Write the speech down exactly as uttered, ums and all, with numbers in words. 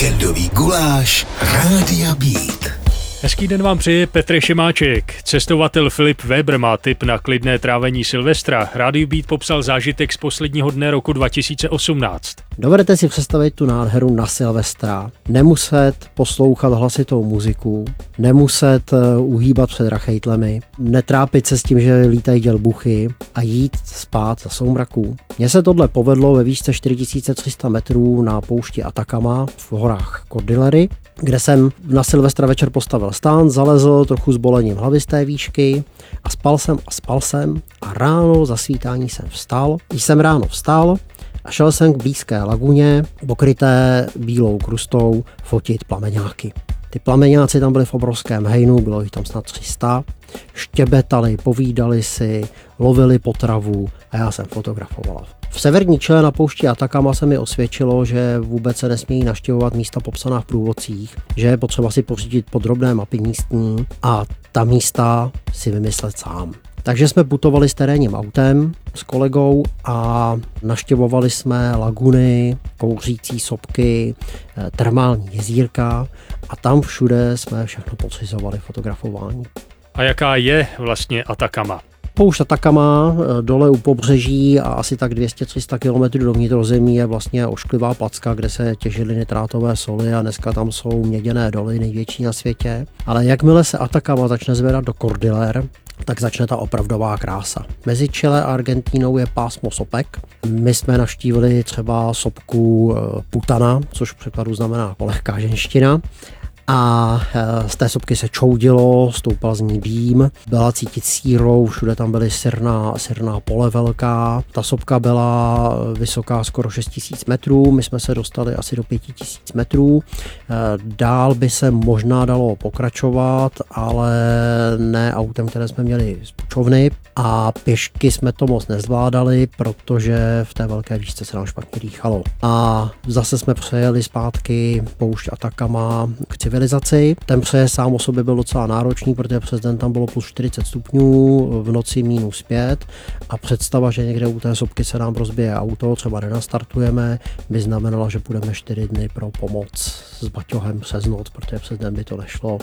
Víkendový guláš Rádia Beat. Hezký den vám přeje Petr Šimáček. Cestovatel Filip Weber má tip na klidné trávení Silvestra. Rádiu Beat popsal zážitek z posledního dne roku dva tisíce osmnáct. Dovedete si představit tu nádheru na Silvestra. Nemuset poslouchat hlasitou muziku, nemuset uhýbat před rachejtlemi, netrápit se s tím, že lítají dělbuchy a jít spát za soumraků. Mně se tohle povedlo ve výšce čtyři tisíce tři sta metrů na poušti Atacama v horách Cordillery, kde jsem na Silvestra večer postavil stán, zalezl trochu s bolením hlavy z té výšky a spal jsem a spal jsem a ráno za svítání jsem vstal. Když jsem ráno vstal a šel jsem k blízké laguně, pokryté bílou krustou, fotit plameňáky. Ty plameňáci tam byli v obrovském hejnu, bylo jich tam snad tři sta, štěbetali, povídali si, lovili potravu a já jsem fotografoval. V severní čele na poušti Atacama se mi osvědčilo, že vůbec se nesmějí navštěvovat místa popsaná v průvodcích, že je potřeba si pořídit podrobné mapy místní a ta místa si vymyslet sám. Takže jsme putovali s terénním autem s kolegou a navštěvovali jsme laguny, kouřící sopky, termální jezírka a tam všude jsme všechno podřizovali fotografování. A jaká je vlastně Atacama? Poušť Atacama dole u pobřeží a asi tak dvě stě až tři sta kilometrů do vnitrozemí je vlastně ošklivá placka, kde se těžily nitrátové soli a dneska tam jsou měděné doly, největší na světě. Ale jakmile se Atacama začne zvedat do Cordiller, tak začne ta opravdová krása. Mezi Chile a Argentínou je pásmo sopek. My jsme navštívili třeba sopku Putana, což v překladu znamená lehká ženština. A z té sopky se čoudilo, stoupal z ní dým, byla cítit sírou, všude tam byly sirná, sirná pole velká. Ta sopka byla vysoká skoro šest tisíc metrů, my jsme se dostali asi do pět tisíc metrů. Dál by se možná dalo pokračovat, ale ne autem, které jsme měli z půjčovny. A pěšky jsme to moc nezvládali, protože v té velké výšce se nám špatně dýchalo. A zase jsme přejeli zpátky poušť Atacama k civilizaci. Ten přejezd sám o sobě byl docela náročný, protože přes den tam bylo plus čtyřicet stupňů, v noci minus pět a představa, že někde u té sopky se nám rozbije auto, třeba nenastartujeme, by znamenala, že půjdeme čtyři dny pro pomoc s baťohem přes noc, protože přes den by to nešlo.